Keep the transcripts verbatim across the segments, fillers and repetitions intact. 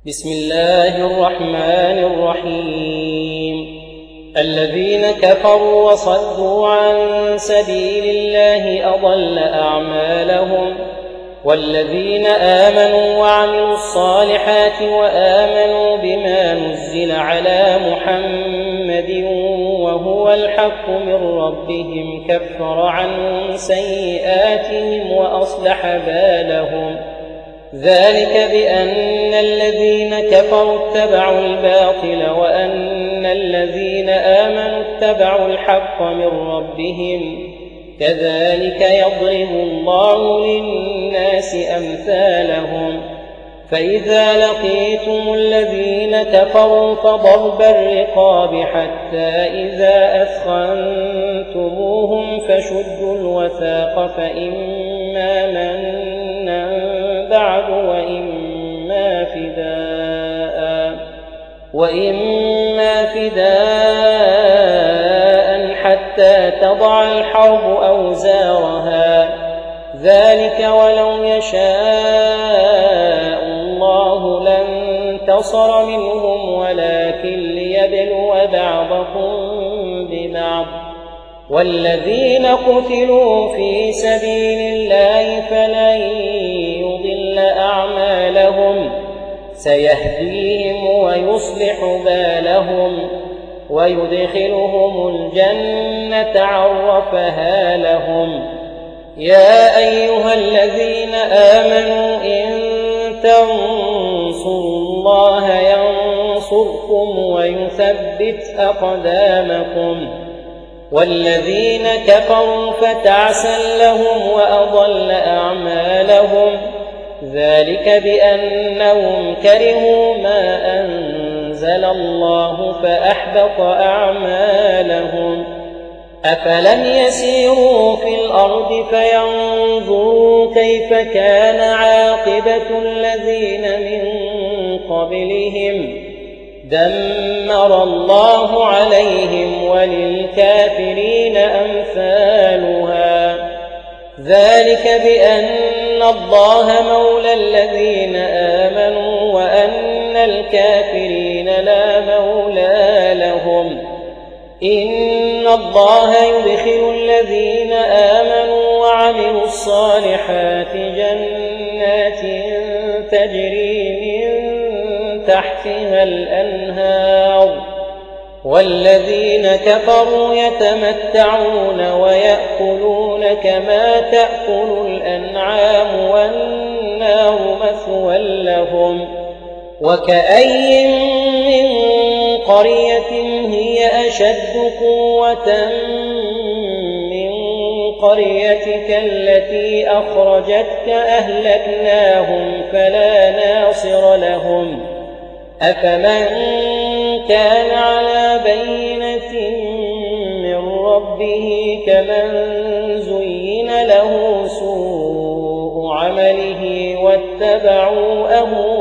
بسم الله الرحمن الرحيم الذين كفروا وصدوا عن سبيل الله أضل أعمالهم والذين آمنوا وعملوا الصالحات وآمنوا بما نزل على محمد وهو الحق من ربهم كفر عنهم سيئاتهم وأصلح بالهم ذلك بأن الذين كفروا اتبعوا الباطل وأن الذين آمنوا اتبعوا الحق من ربهم كذلك يضرب الله للناس أمثالهم فإذا لقيتم الذين كفروا فضرب الرقاب حتى إذا أثخنتموهم فشدوا الوثاق فإما منا بعد وإما فداء وإما فداء حتى تضع الحرب أوزارها ذلك ولو يشاء الله لانتصر منهم ولكن ليبلو بعضكم ببعض والذين قتلوا في سبيل الله فلن يضل أعمالهم سيهديهم ويصلح بالهم ويدخلهم الجنة عرفها لهم يا أيها الذين آمنوا إن تنصروا الله ينصركم ويثبت أقدامكم والذين كفروا فتعسا لهم وأضل أعمالهم ذلك بأنهم كرهوا ما أنزل الله فأحبط أعمالهم أفلم يسيروا في الأرض فينظروا كيف كان عاقبة الذين من قبلهم دمر الله عليهم وللكافرين أمثالها ذلك بأن الله مولى الذين آمنوا وأن الكافرين لا مولى لهم إن الله يدخل الذين آمنوا وعملوا الصالحات جنات تجري من تحتها الأنهار والذين كفروا يتمتعون ويأكلون كما تأكل الأنعام والنار مثوى لهم وكأي من قرية هي أشد قوة من قريتك التي أخرجتك أهلكناهم فلا ناصر لهم أفمن كان على بينة من ربه كمن زين له سوء عمله واتبعوا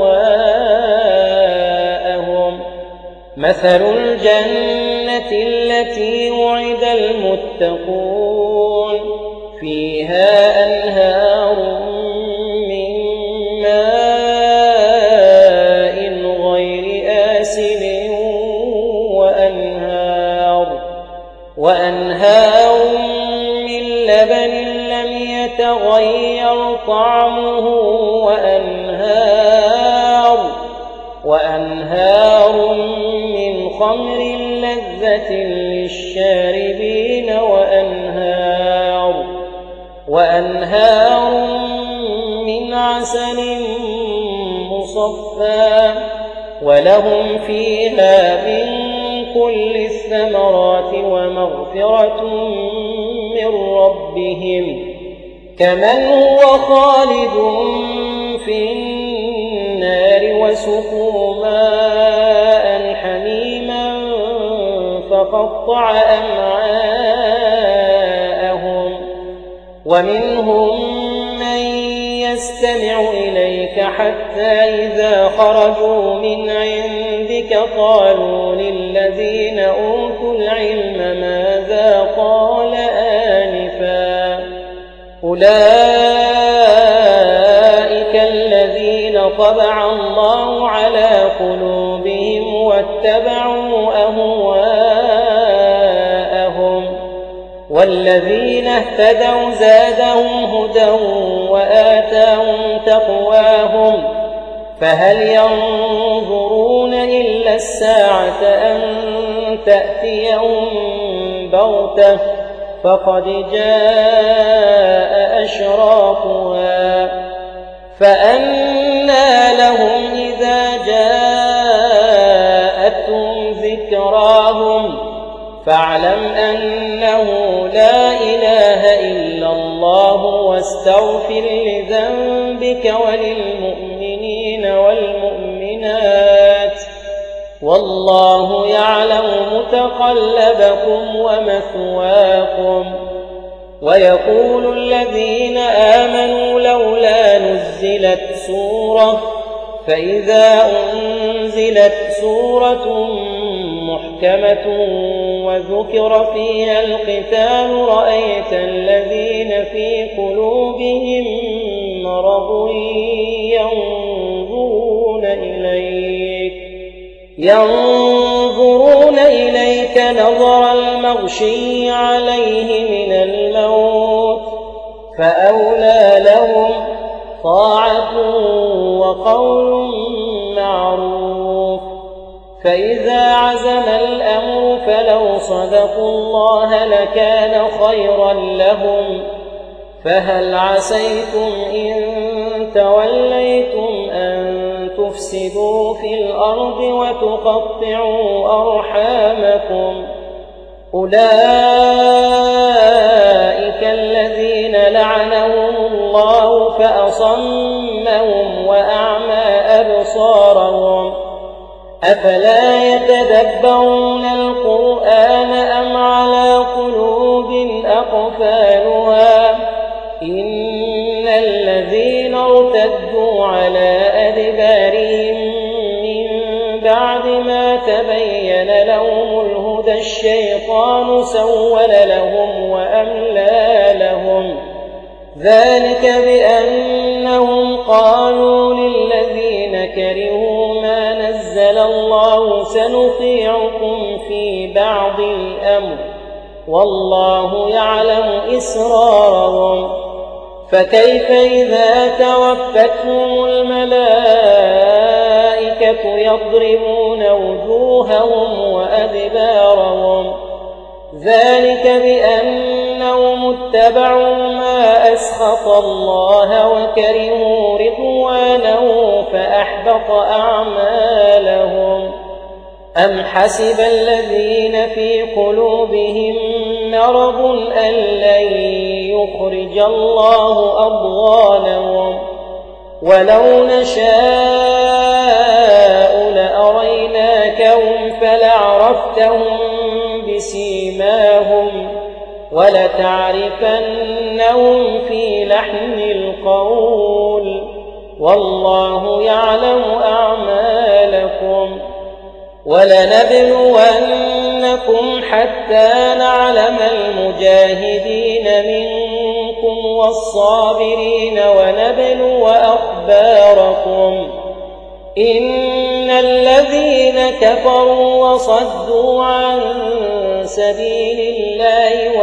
أهواءهم مثل الجنة التي وعد المتقون فيها أنهار من ماء غير آسن وأنهار, وأنهار من لبن لم يتغير طعمه وأنهار, وأنهار من خمر لذة للشاربين وأنهار, وأنهار من عسل مصفى ولهم فيها من كل الثمرات ومغفرة من ربهم كمن هو خالد في النار وسقوا ماء حميما فقطع أمعاءهم ومنهم من يستمع إليك حتى إذا خرجوا من عندك قالوا للذين أوتوا العلم ماذا قال آنفا أولئك الذين طبع طبع الله على قلوبهم واتبعوا أهواءهم والذين اهتدوا زادهم هدى وآتاهم تقواهم فهل ينظرون إلا الساعة أن تأتيهم بغتة فقد جاء أشراطها فأنى لهم إذا جاءتهم ذكراهم فاعلم أنه لا إله إلا الله واستغفر لذنبك وللمؤمنين والمؤمنات والله يعلم متقلبكم ومثواكم. ويقول الذين آمنوا لولا نزلت سورة فإذا أنزلت سورة محكمة وذكر فيها القتال رأيت الذين في قلوبهم مرض ينظرون إليك ينظرون إليك نظر المغشي عليه من الموت فأولى لهم طاعة وقول معروف. فإذا عزم الأمر فلو صدقوا الله لكان خيرا لهم فهل عسيتم إن توليتم أن تفسدوا في الأرض وتقطعوا أرحامكم أولئك الذين لعنهم الله فأصمهم وأعمى أبصارهم أفلا يتدبرون القرآن أم على قلوب أقفالها إن الذين ارتدوا على أدبارهم من بعد ما تبين لهم الهدى الشيطان سول لهم وأملى لهم ذلك بأنهم قالوا للذين كرهوا ما نزل الله سنطيعكم في بعض الأمر والله يعلم إسرارهم فكيف إذا توفتهم الملائكة يضربون وجوههم وأدبارهم ذلك بأنهم اتبعوا ما أسخط الله وكرهوا رضوانه فأحبط أعمالهم. أم حسب الذين في قلوبهم مرض أن لن يخرج الله أضغانهم ولو نشاء لأريناكهم فلعرفتهم بسيماهم ولتعرفنهم في لحن القول والله يعلم أعمالكم. ولنبلونكم حتى نعلم المجاهدين منكم والصابرين ونبلو أخباركم إن الذين كفروا وصدوا عن سبيل الله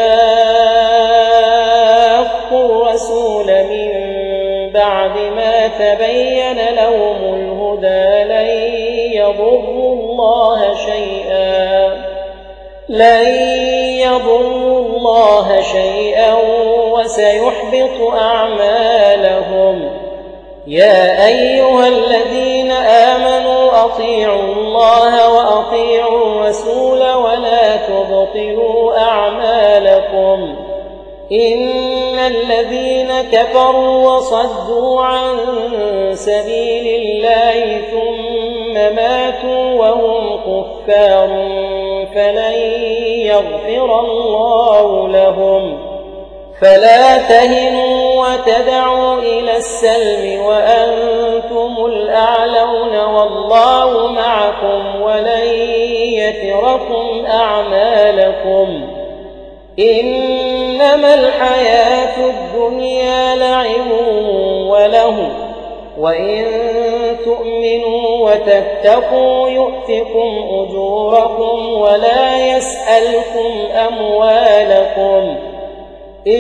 وشاقوا الرسول من بعد ما تبين لهم الهدى لن يضروا الله شيئا لن يضروا الله شيئا وسيحبط أعمالهم. يا أيها الذين آمنوا أطيعوا الله وأطيعوا الرسول ولا تبطلوا أعمالكم إن الذين كفروا وصدوا عن سبيل الله ثم ماتوا وهم كفار فلن يغفر الله لهم. فلا تهنوا وتدعوا إلى السلم وأنتم الأعلون والله معكم ولن يتركم أعمالكم. إنما الحياة الدنيا لعب وله وإن تؤمنوا وتتقوا يؤتكم أجوركم ولا يسألكم أموالكم إن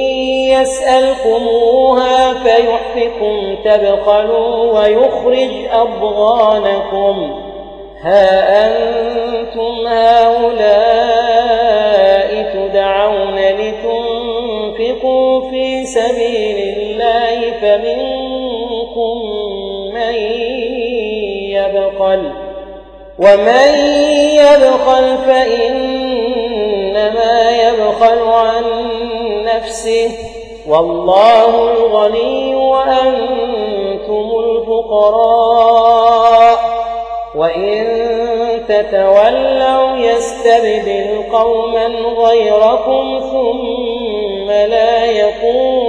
يسألكموها فيحفكم تبخلوا ويخرج أضغانكم ها أنتم هؤلاء تدعون لتنفقوا في سبيل الله فمنكم من يبخل ومن يبخل فإنما يبخل عن نفسه والله الغني وأنتم الفقراء وإن تتولوا يستبدل قوما غيركم ثم لا يكونوا